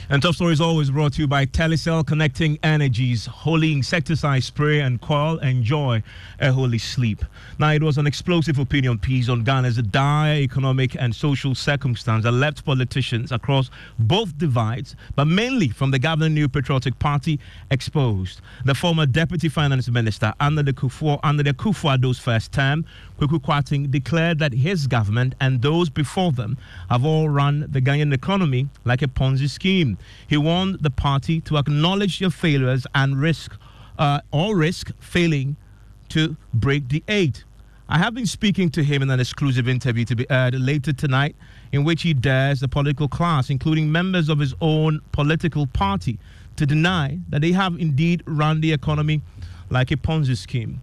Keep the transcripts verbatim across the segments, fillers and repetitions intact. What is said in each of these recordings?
And Top Story is always brought to you by Telecel, connecting energies, holy insecticide spray and coil. Enjoy a holy sleep. Now, it was an explosive opinion piece on Ghana's dire economic and social circumstance that left politicians across both divides, but mainly from the governing New Patriotic Party, exposed. The former Deputy Finance Minister under the Kufuor, under the Kufuor's first term, Kwaku Kwarteng, declared that his government and those before them have all run the Ghanaian economy like a Ponzi scheme. He warned the party to acknowledge their failures and risk, uh, or risk failing to break the eight. I have been speaking to him in an exclusive interview to be aired later tonight, in which he dares the political class, including members of his own political party, to deny that they have indeed run the economy like a Ponzi scheme.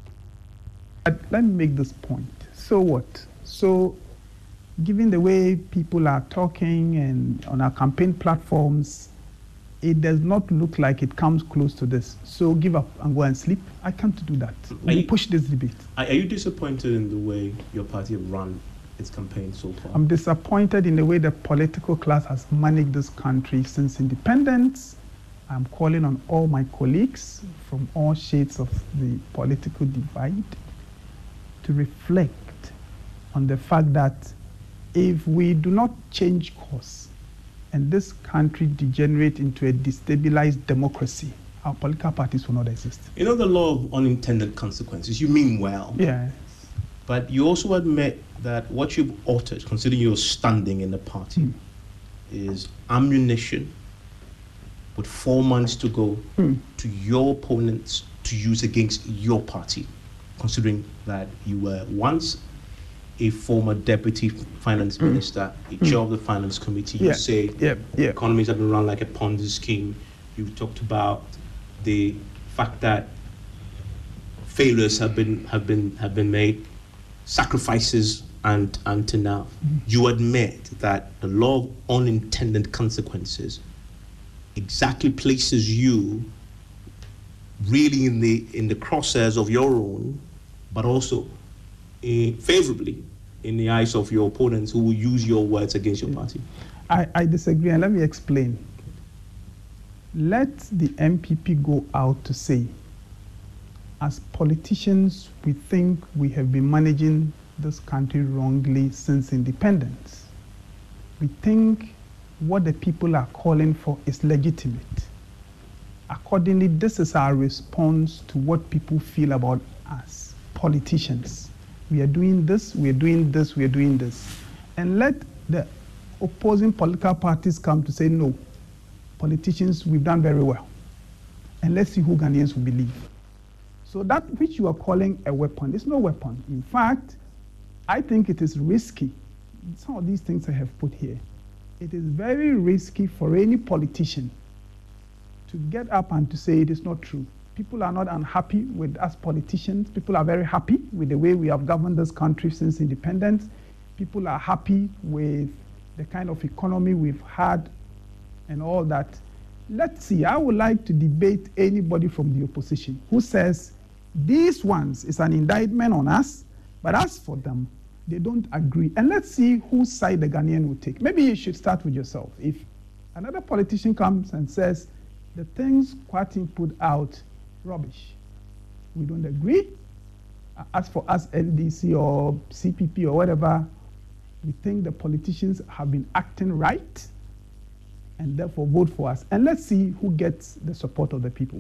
Let me make this point. So what? So, given the way people are talking and on our campaign platforms, it does not look like it comes close to this. So give up and go and sleep. I can't do that. We push this debate. Are you disappointed in the way your party have run its campaign so far? I'm disappointed in the way the political class has managed this country since independence. I'm calling on all my colleagues from all shades of the political divide to reflect on the fact that if we do not change course and this country degenerate into a destabilized democracy, our political parties will not exist. You know the law of unintended consequences. You mean well. Yes. But you also admit that what you've altered, considering your standing in the party, mm. is ammunition with four months to go mm. to your opponents to use against your party, considering that you were once a former deputy finance minister, mm. a chair mm. of the finance committee. You yeah. say yeah. Yeah. economies have been run like a Ponzi scheme. You talked about the fact that failures have been have been have been made, sacrifices, and and to now, mm. you admit that the law of unintended consequences exactly places you really in the in the crosshairs of your own, but also uh, favorably in the eyes of your opponents who will use your words against your party. I, I disagree, and let me explain. Let the M P P go out to say, as politicians, we think we have been managing this country wrongly since independence. We think what the people are calling for is legitimate. Accordingly, this is our response to what people feel about us, politicians. We are doing this, we are doing this, we are doing this. And let the opposing political parties come to say, no, politicians, we've done very well. And let's see who Ghanaians will believe. So that which you are calling a weapon is no weapon. In fact, I think it is risky. Some of these things I have put here. It is very risky for any politician to get up and to say it is not true. People are not unhappy with us politicians. People are very happy with the way we have governed this country since independence. People are happy with the kind of economy we've had and all that. Let's see, I would like to debate anybody from the opposition who says these ones is an indictment on us, but as for them, they don't agree. And let's see whose side the Ghanaian will take. Maybe you should start with yourself. If another politician comes and says the things Kwarteng put out, rubbish, we don't agree. As for us, L D C or C P P or whatever, we think the politicians have been acting right and therefore vote for us. And let's see who gets the support of the people.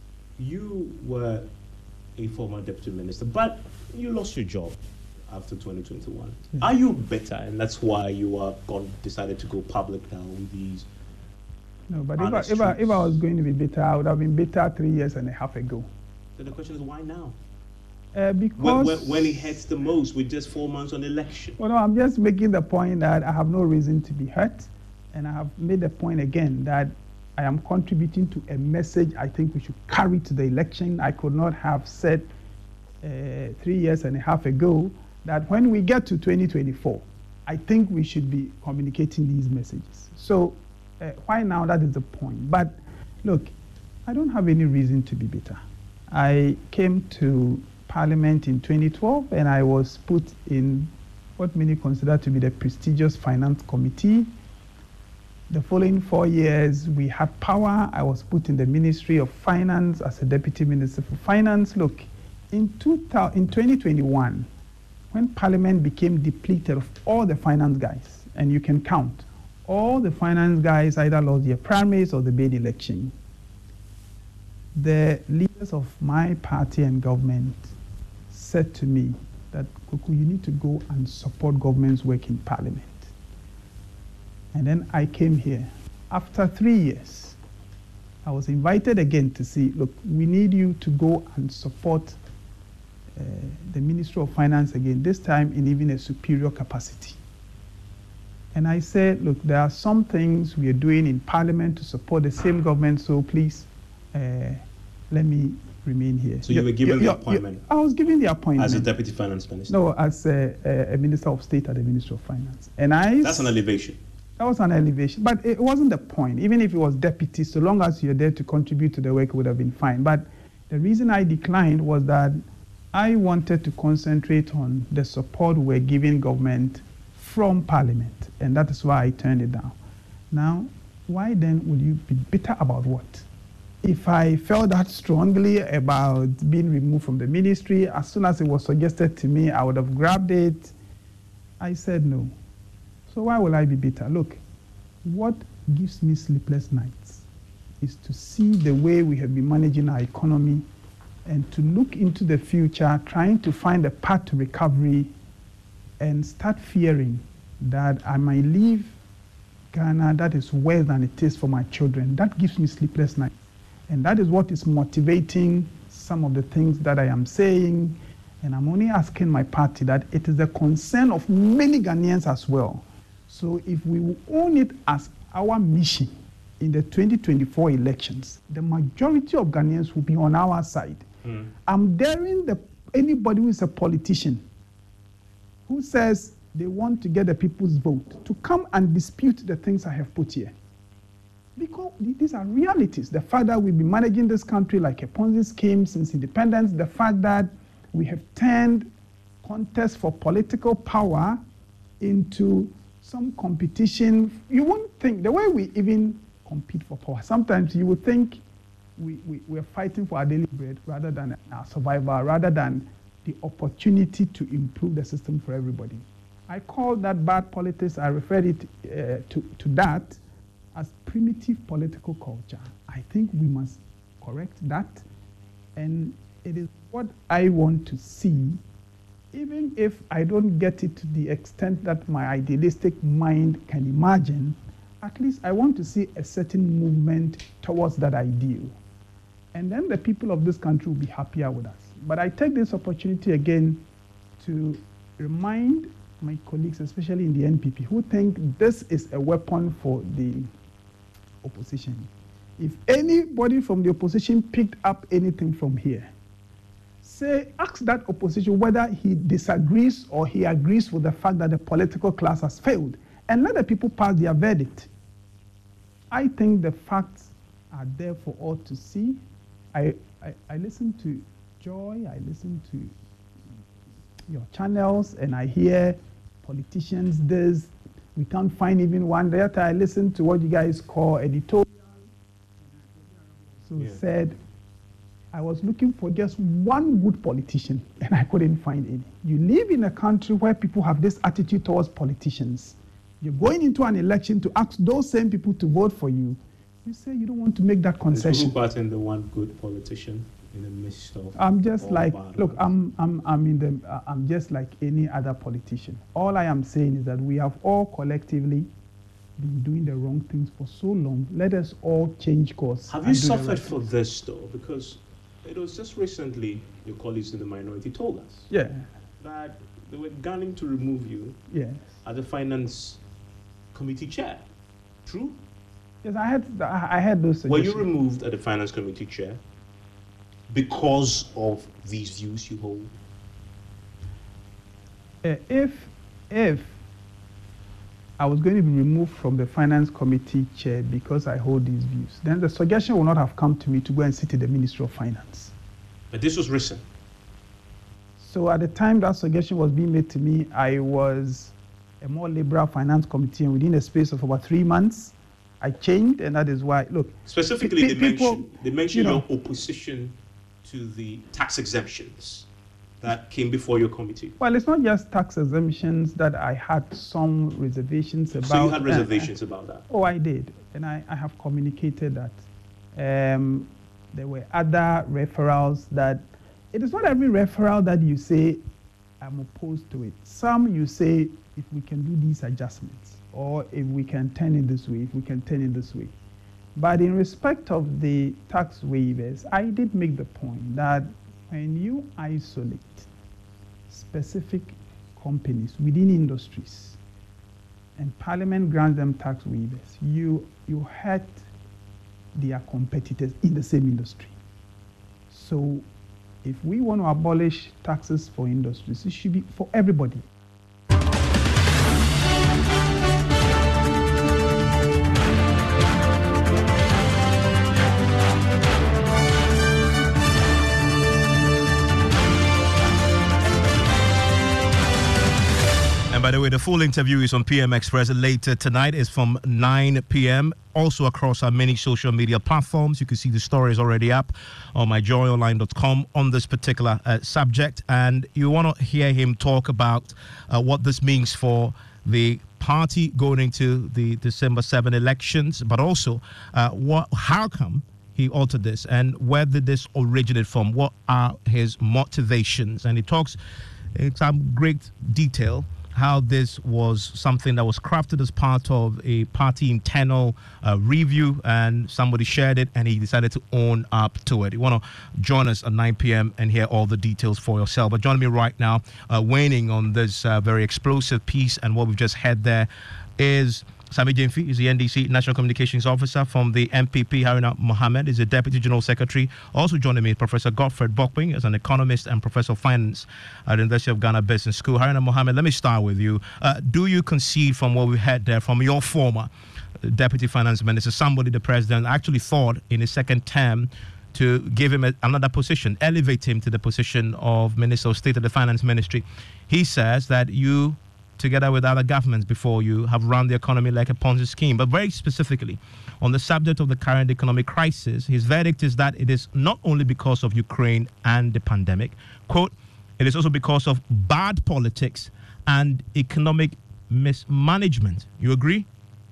You were a former deputy minister, but you lost your job after twenty twenty-one. Yeah. Are you bitter, and that's why you are gone, decided to go public now with these? No, but if I, if, I, if I was going to be bitter, I would have been bitter three years and a half ago. So the question is, why now? Uh, because when, when, when it hurts the most, with just four months on election. Well, no, I'm just making the point that I have no reason to be hurt, and I have made the point again that I am contributing to a message I think we should carry to the election. I could not have said uh, three years and a half ago that when we get to twenty twenty-four, I think we should be communicating these messages. So uh, why now? That is the point. But look, I don't have any reason to be bitter. I came to Parliament in twenty twelve and I was put in what many consider to be the prestigious Finance Committee. The following four years, we had power. I was put in the Ministry of Finance as a Deputy Minister for Finance. Look, in, two thousand, in twenty twenty-one, when Parliament became depleted of all the finance guys, and you can count, all the finance guys either lost their primaries or the bid election, the leaders of my party and government said to me that, Kuku, you need to go and support government's work in Parliament. And then I came here. After three years, I was invited again to see, look, we need you to go and support uh, the Ministry of Finance again, this time in even a superior capacity. And I said, look, there are some things we are doing in Parliament to support the same government, so please uh, let me remain here. So you you're, were given the you're, appointment? I was given the appointment. As a Deputy Finance Minister? No, as a, a, a Minister of State at the Ministry of Finance. And I... That's an elevation. That was an elevation, but it wasn't the point. Even if it was deputy, so long as you're there to contribute to the work, it would have been fine. But the reason I declined was that I wanted to concentrate on the support we're giving government from Parliament, and that is why I turned it down. Now, why then would you be bitter about what? If I felt that strongly about being removed from the ministry, as soon as it was suggested to me, I would have grabbed it. I said no. So why will I be bitter? Look, what gives me sleepless nights is to see the way we have been managing our economy and to look into the future, trying to find a path to recovery and start fearing that I might leave Ghana that is worse than it is for my children. That gives me sleepless nights. And that is what is motivating some of the things that I am saying. And I'm only asking my party that it is the concern of many Ghanaians as well. So if we own it as our mission in the twenty twenty-four elections, the majority of Ghanaians will be on our side. Mm. I'm daring the, anybody who is a politician who says they want to get the people's vote to come and dispute the things I have put here. Because these are realities. The fact that we've been managing this country like a Ponzi scheme since independence, the fact that we have turned contests for political power into some competition. You won't think, the way we even compete for power, sometimes you would think we, we, we're fighting for our daily bread rather than our survival, rather than the opportunity to improve the system for everybody. I call that bad politics. I referred it uh, to, to that as primitive political culture. I think we must correct that, and it is what I want to see, even if I don't get it to the extent that my idealistic mind can imagine. At least I want to see a certain movement towards that ideal. And then the people of this country will be happier with us. But I take this opportunity again to remind my colleagues, especially in the N P P, who think this is a weapon for the opposition. If anybody from the opposition picked up anything from here, say, ask that opposition whether he disagrees or he agrees with the fact that the political class has failed, and let the people pass their verdict. I think the facts are there for all to see. I, I, I listen to Joy, I listen to your channels, and I hear politicians this. We can't find even one. The other I listened to what you guys call editorial. So yeah. Said, I was looking for just one good politician, and I couldn't find any. You live in a country where people have this attitude towards politicians. You're going into an election to ask those same people to vote for you. You say you don't want to make that concession. Who brought in the one good politician in the midst of? I'm just like, look, I'm, I'm, I'm in the, uh, I'm just like any other politician. All I am saying is that we have all collectively been doing the wrong things for so long. Let us all change course. Have you suffered right for this, though? Because it was just recently your colleagues in the minority told us yeah. that they were gunning to remove you yes. as the finance committee chair. True? Yes, I had I had those suggestions. Were you removed as the finance committee chair because of these views you hold? Uh, if if I was going to be removed from the finance committee chair because I hold these views, then the suggestion would not have come to me to go and sit in the Ministry of Finance. But this was recent. So at the time that suggestion was being made to me, I was a more liberal finance committee, and within a space of about three months, I changed, and that is why, look. Specifically, pe- they people, mentioned, they mentioned you know, your opposition to the tax exemptions that came before your committee. Well, it's not just tax exemptions that I had some reservations about. So you had reservations uh, uh, about that? Oh, I did. And I, I have communicated that. Um, there were other referrals that, it is not every referral that you say, I'm opposed to it. Some you say, if we can do these adjustments, or if we can turn it this way, if we can turn it this way. But in respect of the tax waivers, I did make the point that when you isolate specific companies within industries and Parliament grants them tax waivers, you, you hurt their competitors in the same industry. So if we want to abolish taxes for industries, it should be for everybody. By the way, the full interview is on P M Express later tonight. It's from nine p.m. Also across our many social media platforms. You can see the stories already up on my joy online dot com on this particular uh, subject. And you want to hear him talk about uh, what this means for the party going into the December seventh elections, but also uh, what, how come he altered this and where did this originate from? What are his motivations? And he talks in some great detail how this was something that was crafted as part of a party internal uh, review, and somebody shared it and he decided to own up to it. You want to join us at nine p.m. and hear all the details for yourself. But joining me right now, uh, weighing on this uh, very explosive piece and what we've just heard there is Sammy Gyamfi is the N D C National Communications Officer. From the M P P, Haruna Mohammed is the Deputy General Secretary. Also joining me, Professor Godfred Bokping is an economist and Professor of Finance at the University of Ghana Business School. Haruna Mohammed, let me start with you. Uh, do you concede from what we heard there from your former Deputy Finance Minister, somebody the President actually thought in his second term to give him a, another position, elevate him to the position of Minister of State of the Finance Ministry? He says that you, together with other governments before you, have run the economy like a Ponzi scheme. But very specifically, on the subject of the current economic crisis, his verdict is that it is not only because of Ukraine and the pandemic. Quote, it is also because of bad politics and economic mismanagement. You agree?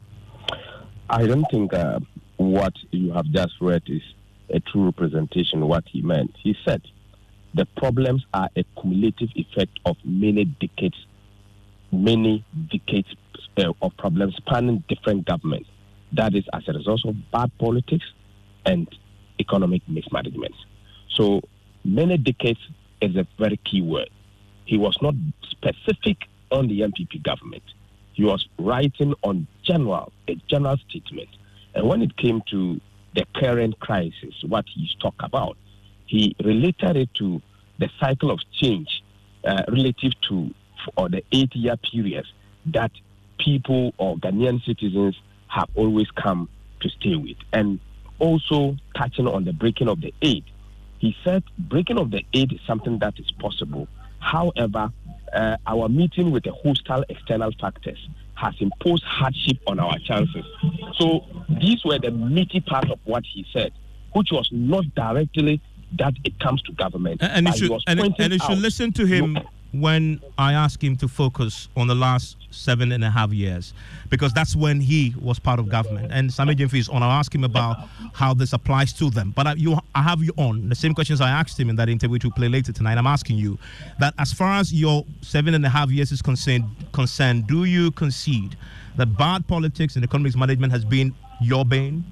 I don't think uh, what you have just read is a true representation of what he meant. He said the problems are a cumulative effect of many decades many decades uh, of problems spanning different governments. That is as a result of bad politics and economic mismanagement. So many decades is a very key word. He was not specific on the M P P government. He was writing on general, a general statement. And when it came to the current crisis, what he's talked about, he related it to the cycle of change uh, relative to or the eight-year period that people or Ghanaian citizens have always come to stay with. And also touching on the breaking of the aid. He said breaking of the aid is something that is possible. However, uh, our meeting with the hostile external factors has imposed hardship on our chances. So these were the meaty part of what he said, which was not directly that it comes to government. And, and you should, and, and you should listen to him when I asked him to focus on the last seven and a half years, because that's when he was part of government. And Sammy Gyamfi is on. I'll ask him about how this applies to them. But I, you, I have you on. The same questions I asked him in that interview to play later tonight. I'm asking you that as far as your seven and a half years is concerned, concerned, do you concede that bad politics and economic management has been your bane?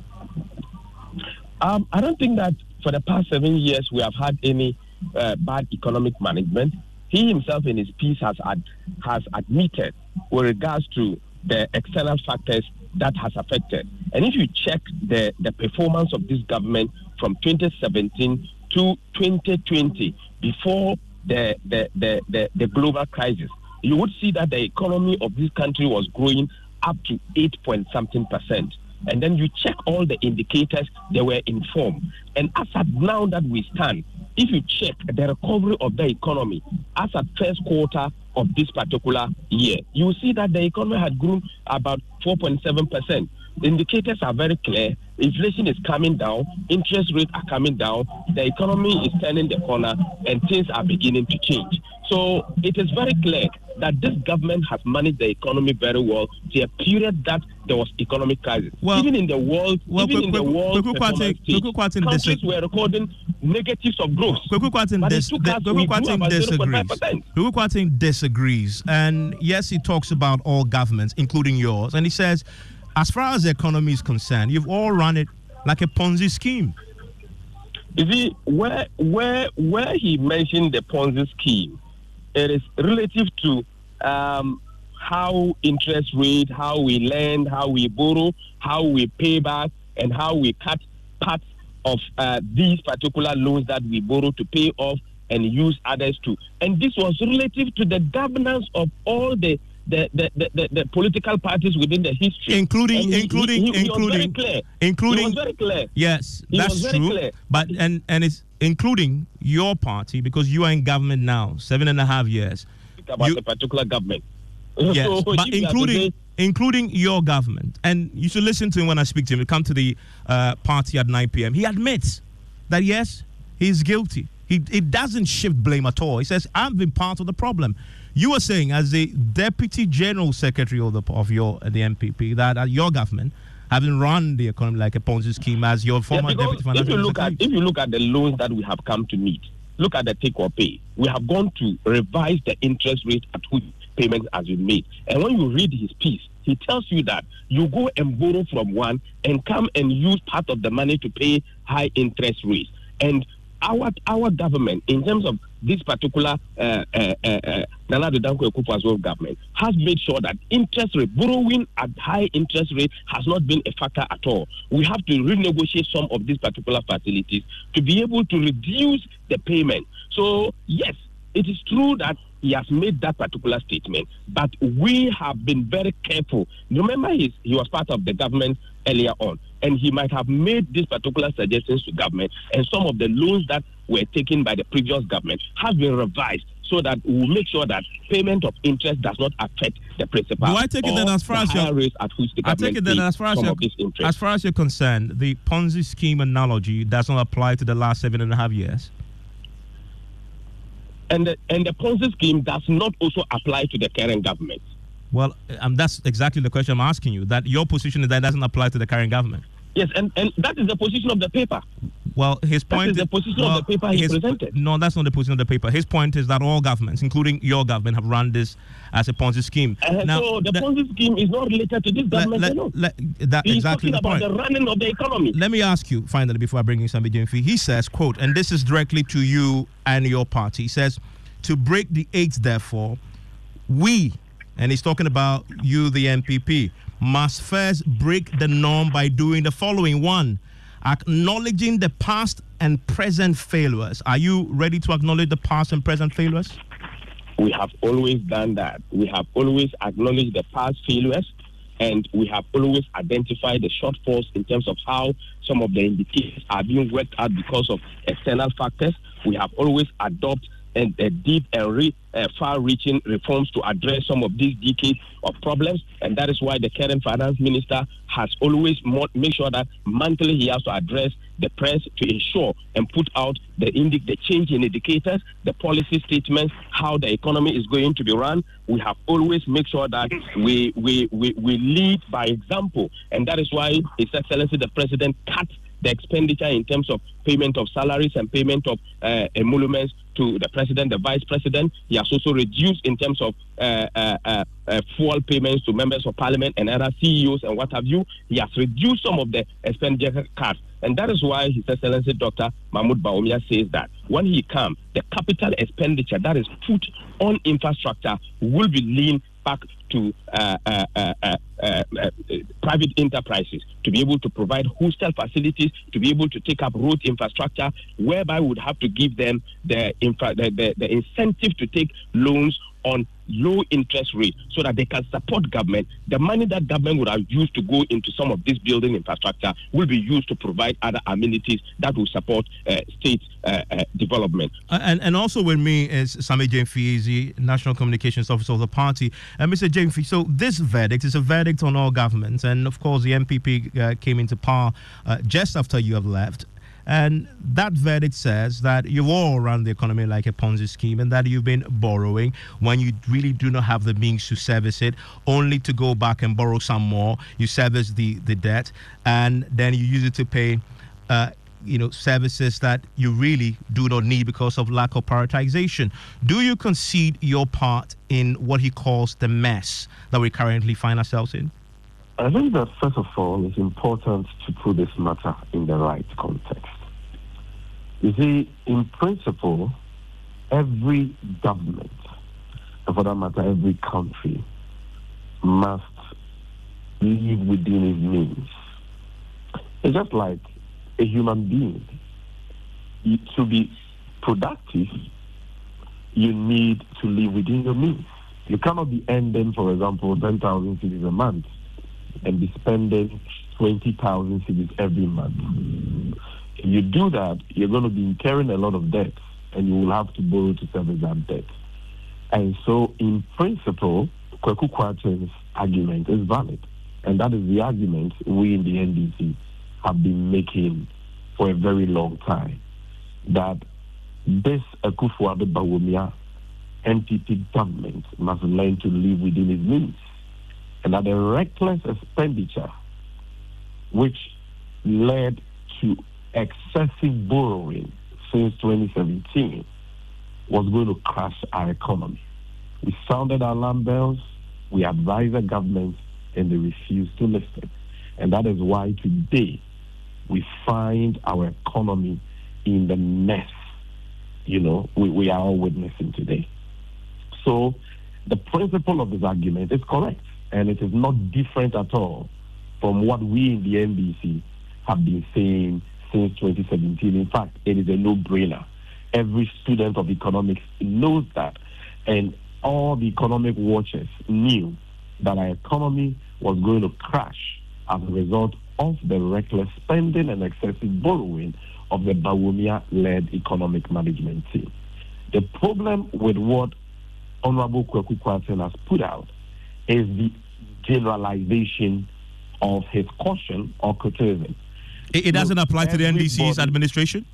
Um, I don't think that for the past seven years we have had any uh, bad economic management. He himself in his piece has ad, has admitted with regards to the external factors that has affected. And if you check the, the performance of this government from twenty seventeen to twenty twenty, before the, the, the, the, the global crisis, you would see that the economy of this country was growing up to eight point something percent. And then you check all the indicators, they were in form. And as at now that we stand, if you check the recovery of the economy as at first quarter of this particular year, you will see that the economy had grown about four point seven percent. The indicators are very clear. Inflation is coming down, interest rates are coming down, the economy is turning the corner, and things are beginning to change. So it is very clear that this government has managed the economy very well to a period that there was economic crisis. Well, even in the world, well, even in the world, countries were recording negatives of growth. But it took us, we grew about zero point five percent. Kwekwe disagrees, and yes, he talks about all governments, including yours, and he says, as far as the economy is concerned, you've all run it like a Ponzi scheme. You see, where where where he mentioned the Ponzi scheme, it is relative to um, how interest rate, how we lend, how we borrow, how we pay back, and how we cut parts of uh, these particular loans that we borrow to pay off and use others to. And this was relative to the governance of all the The, the, the, the political parties within the history, including he, including he, he, he including was very clear. including he was very clear. Yes, he that's was very true. Clear. But and and it's including your party, because you are in government now, seven and a half years. About you, the particular government. Yes, so but including including your government, and you should listen to him when I speak to him. We come to the uh, party at nine p.m. He admits that yes, he's guilty. He he doesn't shift blame at all. He says, I've been part of the problem. You were saying, as the Deputy General Secretary of the of your the M P P, that uh, your government having run the economy like a Ponzi scheme, as your former yeah, Deputy Financial if you look Secretary. at if you look at the loans that we have come to meet, look at the take or pay. We have gone to revise the interest rate at which payments has been made. And when you read his piece, he tells you that you go and borrow from one and come and use part of the money to pay high interest rates. And our our government, in terms of this particular uh, uh, uh, Nana Addo Dankwa Akufo-Addo government, has made sure that interest rate, borrowing at high interest rate has not been a factor at all. We have to renegotiate some of these particular facilities to be able to reduce the payment. So, yes, it is true that he has made that particular statement, but we have been very careful. Remember, he's, he was part of the government earlier on, and he might have made these particular suggestions to government, and some of the loans that were taken by the previous government have been revised so that we will make sure that payment of interest does not affect the principal. Do I take it then as far as your rates at which the I take it then as far as you're, as far as you're concerned, the Ponzi scheme analogy does not apply to the last seven and a half years? And the, and the Ponzi scheme does not also apply to the current government. Well, um, that's exactly the question I'm asking you, that your position is that it doesn't apply to the current government. Yes, and, and that is the position of the paper. Well, his point is the position well, of the paper he his, presented. No, that's not the position of the paper. His point is that all governments, including your government, have run this as a Ponzi scheme. Uh, now, so the, the Ponzi scheme is not related to this government let, alone. Let, that He's exactly talking the about point. the running of the economy. Let me ask you, finally, before I bring in Sambi Jemfi. He says, quote, and this is directly to you and your party. He says, to break the eight, therefore, we, and he's talking about you, the M P P, must first break the norm by doing the following. One, acknowledging the past and present failures. Are you ready to acknowledge the past and present failures? We have always done that. We have always acknowledged the past failures, and we have always identified the shortfalls in terms of how some of the indicators are being worked out because of external factors. We have always adopted and uh, deep and re, uh, far-reaching reforms to address some of these decades of problems, and that is why the current finance minister has always mo- made sure that monthly he has to address the press to ensure and put out the indi- the change in indicators, the policy statements, how the economy is going to be run. We have always made sure that we we, we, we lead by example, and that is why His Excellency the President cut the expenditure in terms of payment of salaries and payment of uh, emoluments to the president, the vice president. He has also reduced in terms of uh, uh, uh, uh, fuel payments to members of parliament and other C E Os and what have you. He has reduced some of the expenditure cuts. And that is why His Excellency Doctor Mahmoud Bawumia says that when he comes, the capital expenditure that is put on infrastructure will be leaned back to uh, uh, uh, uh, uh, uh, private enterprises to be able to provide hostel facilities, to be able to take up road infrastructure, whereby we would have to give them the, infra- the, the, the incentive to take loans on low interest rate so that they can support government. The money that government would have used to go into some of this building infrastructure will be used to provide other amenities that will support uh, state uh, uh, development. Uh, and and also with me is Sammy James-Fizi, National Communications Officer of the party. And uh, Mister James-Fizi, so this verdict is a verdict on all governments, and of course the M P P uh, came into power uh, just after you have left. And that verdict says that you've all run the economy like a Ponzi scheme and that you've been borrowing when you really do not have the means to service it, only to go back and borrow some more. You service the, the debt, and then you use it to pay uh, you know, services that you really do not need because of lack of prioritization. Do you concede your part in what he calls the mess that we currently find ourselves in? I think that, first of all, it's important to put this matter in the right context. You see, in principle, every government, and for that matter, every country, must live within its means. It's just like a human being. You, to be productive, you need to live within your means. You cannot be earning, for example, ten thousand cedis a month and be spending twenty thousand cedis every month. If you do that, you're going to be incurring a lot of debt, and you will have to borrow to service that debt. And so, in principle, Kweku Kwarteng's argument is valid. And that is the argument we in the N D C have been making for a very long time, that this Akufo-Addo Bawumia N P P government must learn to live within its means, and that the reckless expenditure which led to excessive borrowing since twenty seventeen was going to crash our economy. We sounded alarm bells, we advised the government, and they refused to listen. And that is why today we find our economy in the mess, you know, we, we are all witnessing today. So the principle of this argument is correct, and it is not different at all from what we in the N D C have been saying since twenty seventeen. In fact, it is a no-brainer. Every student of economics knows that, and all the economic watchers knew that our economy was going to crash as a result of the reckless spending and excessive borrowing of the Bawumia-led economic management team. The problem with what Honorable Kweku Kwarteng has put out is the generalization of his caution or criticism. It, it doesn't Look, apply to the N D C's administration?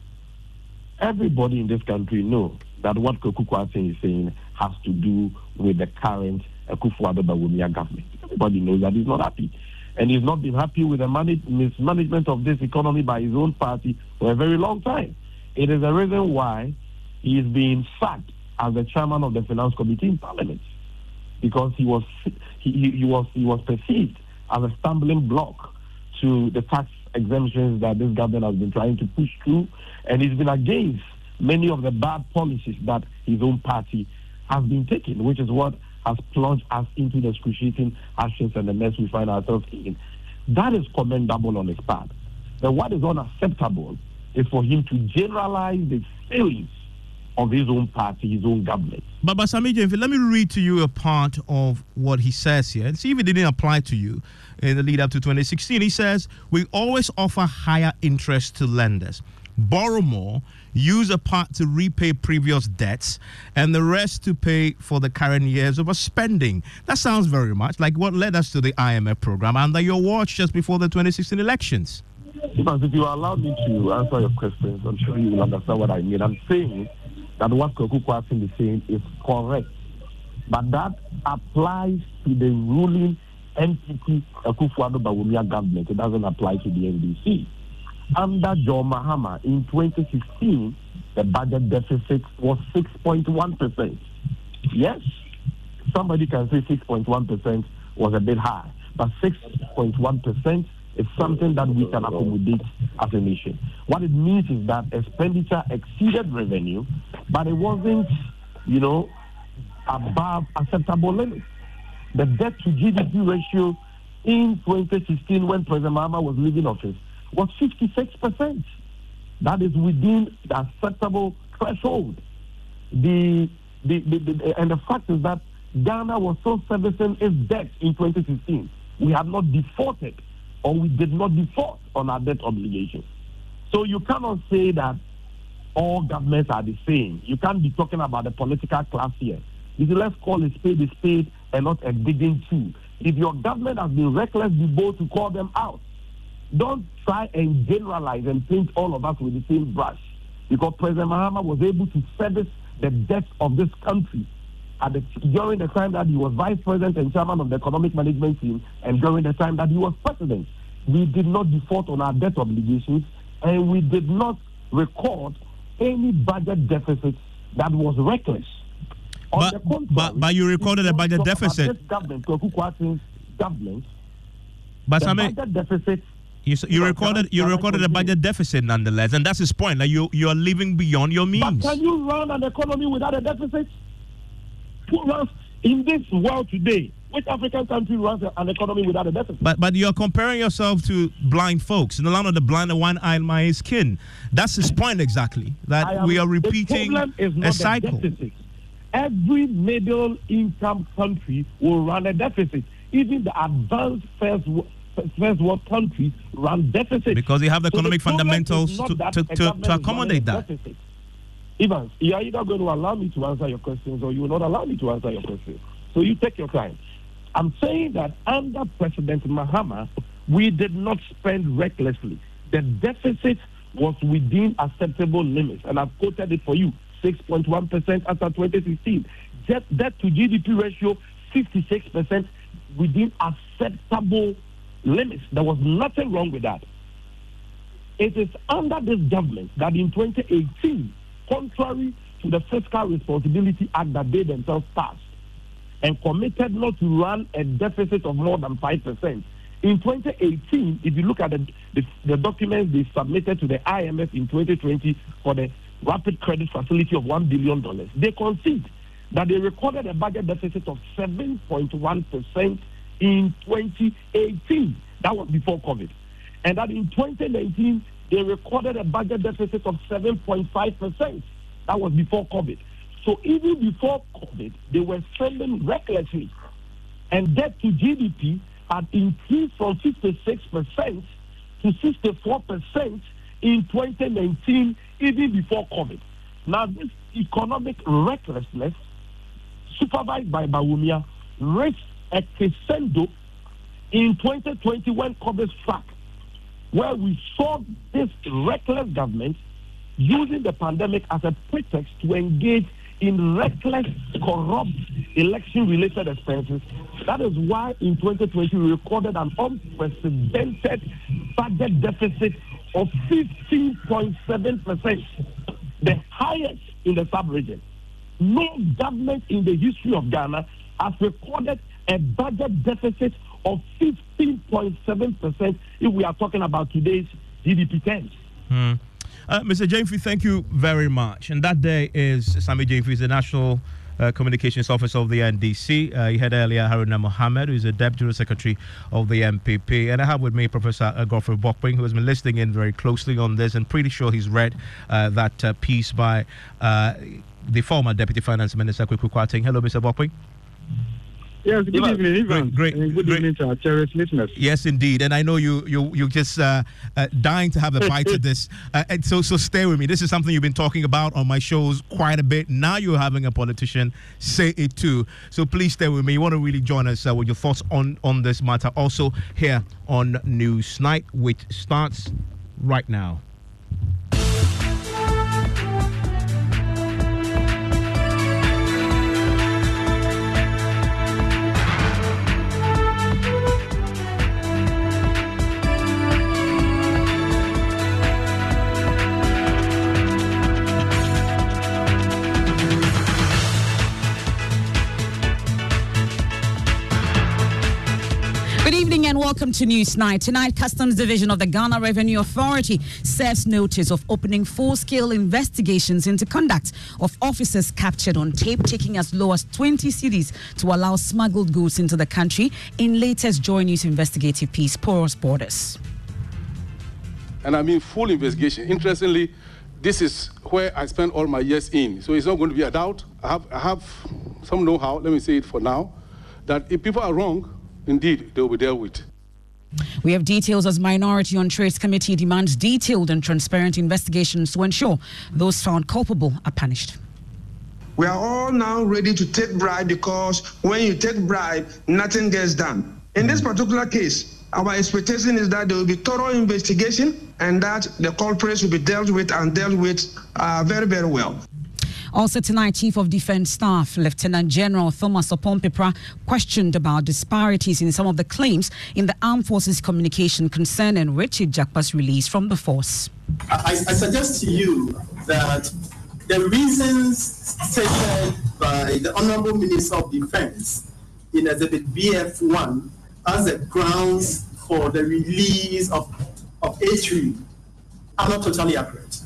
Everybody in this country knows that what Kweku Kwarteng is saying has to do with the current Akufo-Addo Bawumia government. Everybody knows that he's not happy. And he's not been happy with the manage- mismanagement of this economy by his own party for a very long time. It is the reason why he is being sacked as the chairman of the Finance Committee in Parliament, because he was he, he, he was he was perceived as a stumbling block to the tax exemptions that this government has been trying to push through, and he's been against many of the bad policies that his own party has been taking, which is what has plunged us into the excruciating ashes and the mess we find ourselves in. That is commendable on his part. But what is unacceptable is for him to generalize the failings of his own party, his own government. But, but Sammy James, let me read to you a part of what he says here and see if it didn't apply to you in the lead up to twenty sixteen. He says, we always offer higher interest to lenders, borrow more, use a part to repay previous debts, and the rest to pay for the current year's overspending. That sounds very much like what led us to the I M F program under your watch just before the twenty sixteen elections. Because if you allow me to answer your questions, I'm sure you will understand what I mean. I'm saying that what Kweku Kwarteng is saying is correct, but that applies to the ruling N P P Akufo-Addo Bawumia government. It doesn't apply to the N D C. Under John Mahama in twenty sixteen, the budget deficit was six point one percent. Yes, somebody can say six point one percent was a bit high, but six point one percent is something that we can accommodate as a nation. What it means is that expenditure exceeded revenue, but it wasn't, you know, above acceptable limits. The debt to G D P ratio in twenty sixteen, when President Mahama was leaving office, was fifty-six percent. That is within the acceptable threshold. The the, the, the, and the fact is that Ghana was still servicing its debt in twenty sixteen. We have not defaulted, or we did not default on our debt obligations. So you cannot say that all governments are the same. You can't be talking about the political class here. You see, let's call a spade a spade and not a digging tool. If your government has been reckless, be bold to call them out. Don't try and generalize and paint all of us with the same brush. Because President Mahama was able to service the debt of this country at the, during the time that he was vice president and chairman of the economic management team, and during the time that he was president. We did not default on our debt obligations, and we did not record any budget deficit that was reckless. But, but, but you recorded a budget deficit. This government, government, but the I mean, budget deficit. You, you recorded you recorded a budget deficit nonetheless, and that's his point. Like you you are living beyond your means. But can you run an economy without a deficit? Who runs in this world today? Which African country runs an economy without a deficit? But but you're comparing yourself to blind folks. In the land of the blind, the one eye in my skin. That's his point exactly. That am, we are repeating a cycle. Every middle income country will run a deficit. Even the advanced first first world countries run deficit. Because they have the so economic the fundamentals to, to, to, to accommodate that. Deficit. Evans, you are either going to allow me to answer your questions or you will not allow me to answer your questions. So you take your time. I'm saying that under President Mahama, we did not spend recklessly. The deficit was within acceptable limits, and I've quoted it for you, six point one percent after twenty sixteen. Debt, debt to G D P ratio, fifty-six percent within acceptable limits. There was nothing wrong with that. It is under this government that in twenty eighteen, contrary to the Fiscal Responsibility Act that they themselves passed and committed not to run a deficit of more than five percent. In twenty eighteen, if you look at the, the, the documents they submitted to the I M F in twenty twenty for the rapid credit facility of one billion dollars, they concede that they recorded a budget deficit of seven point one percent in twenty eighteen. That was before COVID. And that in twenty nineteen, they recorded a budget deficit of seven point five percent. That was before COVID. So even before COVID, they were spending recklessly. And debt to G D P had increased from fifty-six percent to sixty-four percent in twenty nineteen, even before COVID. Now, this economic recklessness, supervised by Bawumia, reached a crescendo in twenty twenty when COVID struck, where we saw this reckless government using the pandemic as a pretext to engage in reckless, corrupt, election-related expenses. That is why in twenty twenty we recorded an unprecedented budget deficit of fifteen point seven percent, the highest in the sub-region. No government in the history of Ghana has recorded a budget deficit of fifteen point seven percent if we are talking about today's G D P terms. Hmm. Uh, Mister Jamefi, thank you very much. And that day is Sammy Jamefi, is the National uh, Communications Officer of the N D C. Uh, you had earlier Haruna Mohammed, who is the Deputy Secretary of the M P P. And I have with me Professor uh, Godfrey Bokping, who has been listening in very closely on this, and pretty sure he's read uh, that uh, piece by uh, the former Deputy Finance Minister, Kwaku Kwarteng. Hello, Mister Bokping. Yes, good yeah, evening, Ivan. Great, great, and good great. evening to our cherished listeners. Yes, indeed. And I know you you you just uh, uh, dying to have a bite of this. Uh, and so so stay with me. This is something you've been talking about on my shows quite a bit. Now you're having a politician say it too. So please stay with me. You want to really join us uh, with your thoughts on, on this matter. Also here on News Night, which starts right now. And welcome to News Night. Tonight, Customs Division of the Ghana Revenue Authority serves notice of opening full-scale investigations into conduct of officers captured on tape taking as low as twenty cedis to allow smuggled goods into the country in latest Joy News investigative piece, Porous Borders. And I mean full investigation. Interestingly, this is where I spent all my years in. So it's not going to be a doubt. I have, I have some know-how, let me say it for now, that if people are wrong, indeed, they will be dealt with. We have details as Minority on Trades Committee demands detailed and transparent investigations to ensure those found culpable are punished. We are all now ready to take bribe because when you take bribe, nothing gets done. In this particular case, our expectation is that there will be thorough investigation and that the culprits will be dealt with and dealt with uh, very, very well. Also tonight, Chief of Defence Staff, Lieutenant General Thomas Opompepra, questioned about disparities in some of the claims in the Armed Forces communication concerning Richard Jakpa's release from the force. I, I suggest to you that the reasons stated by the Honourable Minister of Defence in Exhibit B F one as the grounds for the release of, of A three are not totally accurate.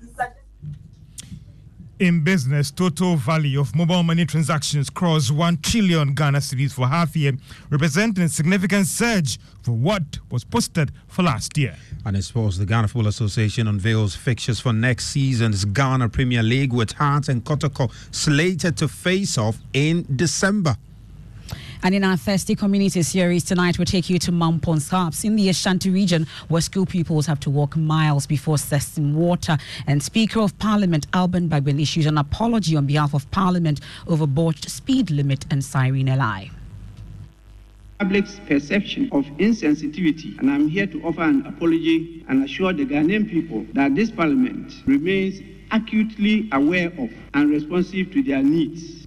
In business, total value of mobile money transactions crossed one trillion Ghana cedis for half year, representing a significant surge for what was posted for last year. And in sports, the Ghana Football Association unveils fixtures for next season's Ghana Premier League, with Hearts and Kotoko slated to face off in December. And in our Thirsty Community series tonight, we'll take you to Mampon Scarps in the Ashanti region, where school pupils have to walk miles before accessing water. And Speaker of Parliament Alban Bagbin issued an apology on behalf of Parliament over botched speed limit and siren L I. Public's perception of insensitivity, and I'm here to offer an apology and assure the Ghanaian people that this Parliament remains acutely aware of and responsive to their needs.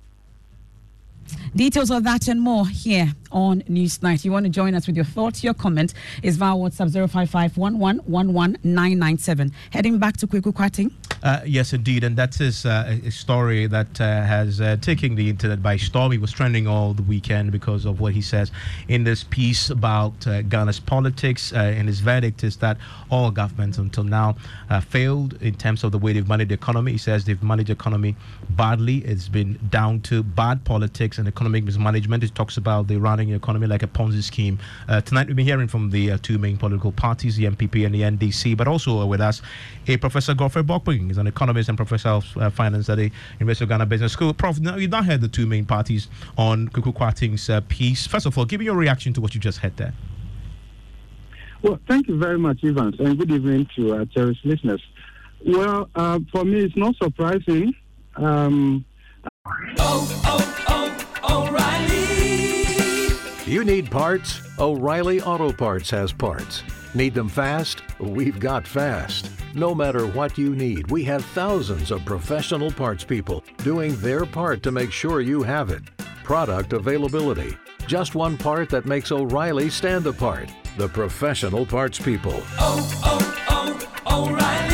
Details of that and more here on Newsnight. You want to join us with your thoughts, your comment is via WhatsApp zero five five one one one one nine nine seven. Heading back to Kweku Kwarteng. Uh, yes, indeed, and that is uh, a story that uh, has uh, taken the internet by storm. He was trending all the weekend because of what he says in this piece about uh, Ghana's politics. Uh, and his verdict is that all governments until now uh, failed in terms of the way they've managed the economy. He says they've managed the economy badly. It's been down to bad politics and economic mismanagement. He talks about they running the economy like a Ponzi scheme. Uh, tonight we've been hearing from the uh, two main political parties, the M P P and the N D C, but also uh, with us a Professor Godfrey Bokping. He's an economist and professor of uh, finance at the University of Ghana Business School. Prof, now you've not heard the two main parties on Kweku Kwarteng's uh, piece. First of all, give me your reaction to what you just heard there. Well, thank you very much, Evans, and good evening to our cherished listeners. Well, uh, for me, it's not surprising. Um, oh, oh, oh, O'Reilly! You need parts? O'Reilly Auto Parts has parts. Need them fast? We've got fast. No matter what you need, we have thousands of professional parts people doing their part to make sure you have it. Product availability. Just one part that makes O'Reilly stand apart. The professional parts people. Oh, oh, oh, O'Reilly.